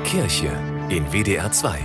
Kirche in WDR 2.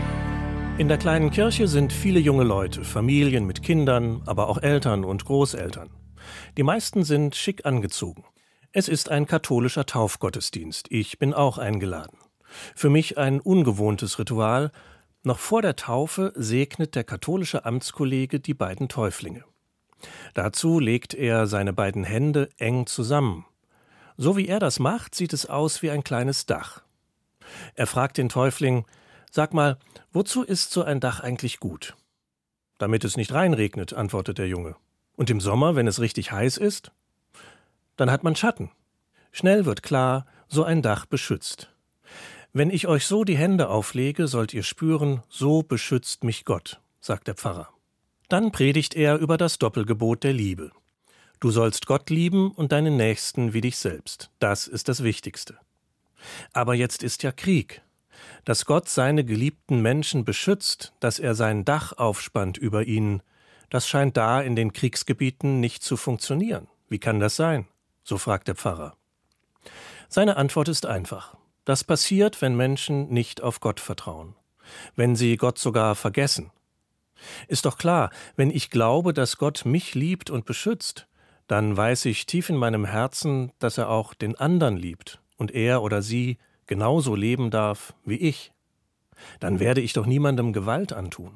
In der kleinen Kirche sind viele junge Leute, Familien mit Kindern, aber auch Eltern und Großeltern. Die meisten sind schick angezogen. Es ist ein katholischer Taufgottesdienst. Ich bin auch eingeladen. Für mich ein ungewohntes Ritual. Noch vor der Taufe segnet der katholische Amtskollege die beiden Täuflinge. Dazu legt er seine beiden Hände eng zusammen. So wie er das macht, sieht es aus wie ein kleines Dach. Er fragt den Täufling: »Sag mal, wozu ist so ein Dach eigentlich gut?« »Damit es nicht reinregnet«, antwortet der Junge. »Und im Sommer, wenn es richtig heiß ist?« »Dann hat man Schatten.« Schnell wird klar, so ein Dach beschützt. »Wenn ich euch so die Hände auflege, sollt ihr spüren, so beschützt mich Gott«, sagt der Pfarrer. Dann predigt er über das Doppelgebot der Liebe. Du sollst Gott lieben und deinen Nächsten wie dich selbst. Das ist das Wichtigste. Aber jetzt ist ja Krieg. Dass Gott seine geliebten Menschen beschützt, dass er sein Dach aufspannt über ihnen, das scheint da in den Kriegsgebieten nicht zu funktionieren. Wie kann das sein? So fragt der Pfarrer. Seine Antwort ist einfach. Das passiert, wenn Menschen nicht auf Gott vertrauen. Wenn sie Gott sogar vergessen. Ist doch klar, wenn ich glaube, dass Gott mich liebt und beschützt, dann weiß ich tief in meinem Herzen, dass er auch den anderen liebt und er oder sie genauso leben darf wie ich. Dann werde ich doch niemandem Gewalt antun.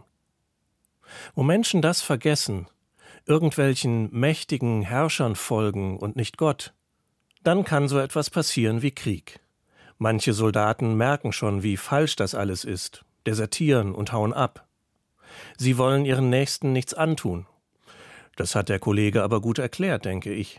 Wo Menschen das vergessen, irgendwelchen mächtigen Herrschern folgen und nicht Gott, dann kann so etwas passieren wie Krieg. Manche Soldaten merken schon, wie falsch das alles ist, desertieren und hauen ab. Sie wollen ihren Nächsten nichts antun. Das hat der Kollege aber gut erklärt, denke ich.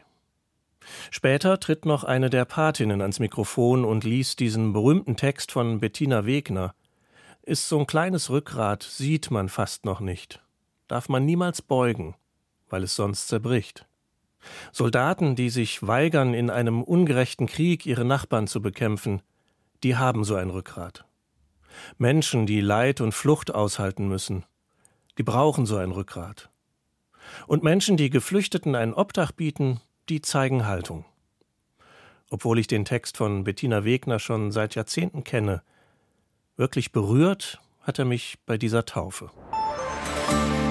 Später tritt noch eine der Patinnen ans Mikrofon und liest diesen berühmten Text von Bettina Wegner. Ist so ein kleines Rückgrat, sieht man fast noch nicht. Darf man niemals beugen, weil es sonst zerbricht. Soldaten, die sich weigern, in einem ungerechten Krieg ihre Nachbarn zu bekämpfen, die haben so ein Rückgrat. Menschen, die Leid und Flucht aushalten müssen, die brauchen so ein Rückgrat. Und Menschen, die Geflüchteten ein Obdach bieten, die zeigen Haltung. Obwohl ich den Text von Bettina Wegner schon seit Jahrzehnten kenne, wirklich berührt hat er mich bei dieser Taufe.